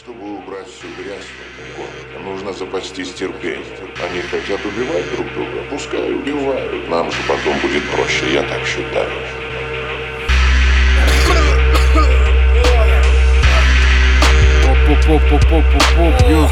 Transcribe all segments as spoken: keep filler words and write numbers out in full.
Чтобы убрать всю грязь в этом городе, нужно запастись терпением. Они хотят убивать друг друга, пускай убивают. Нам же потом будет проще, я так считаю. Поп-поп-поп-поп-поп, ё.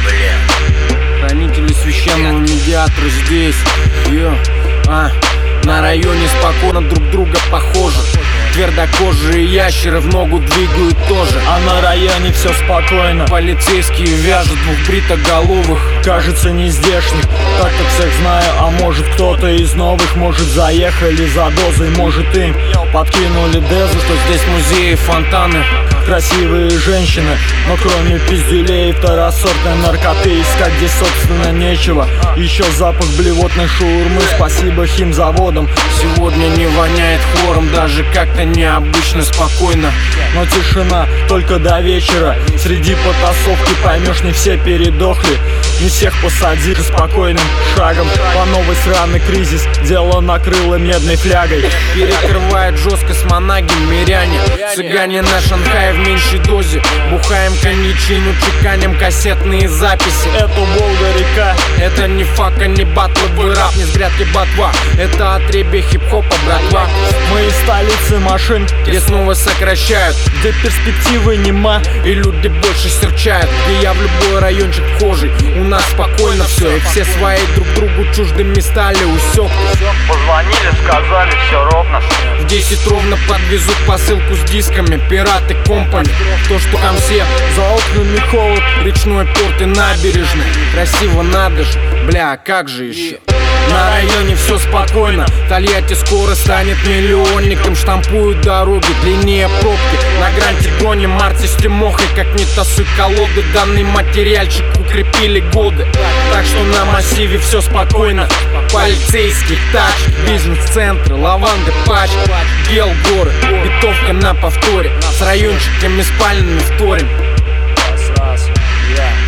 Хранители священного медиатора здесь, ё. А, на районе спокойно друг друга похожи. Твердокожие ящеры в ногу двигают тоже. А на районе все спокойно. Полицейские вяжут двух бритоголовых, кажется, не здешних. Так-то всех знаю, а может кто-то из новых. Может заехали за дозой, может им подкинули дезу. Что здесь музеи, фонтаны, красивые женщины, но кроме пиздюлей и второсортной наркоты искать здесь собственно нечего. Еще запах блевотной шаурмы, спасибо химзаводам. Сегодня не воняет хлором, даже как-то необычно спокойно. Но тишина только до вечера. Среди потасовки поймешь, не все передохли. Не всех посадили спокойным шагом. По новой сраный кризис, дело накрыло медной флягой. Перекрывает жестко с монагим миряне. Цыгане на Шанхае в меньшей дозе. Бухаем коньячину, чеканим кассетные записи. Это Волга-река, это не фака, не батловый рап, не с грядки ботва. Это отребье хип-хопа, братва. Мы из столицы машин, где снова сокращают, где перспективы нема и люди больше серчают. Где я в любой райончик вхожий, у нас спокойно все. И все свои друг другу чуждыми стали, усек. Позвонили, сказали, все ровно. В десять ровно подвезут посылку с дисками пираты компани. То, что там все за окнами холод, речной порт и набережной. Красиво надо же, бля, как же еще. На районе все спокойно. Тольятти скоро станет миллионником. Штампуют дороги, длиннее пробки. На гранте гоним Марти с Тимохой. Как не тасуй колоды, данный материальчик укрепили годы. Так что на массиве все спокойно. Полицейский тач, бизнес-центры, лаванды, патч, гел, горы, битовка на повторе. С райончиками спальными вторим. Раз, раз, yeah.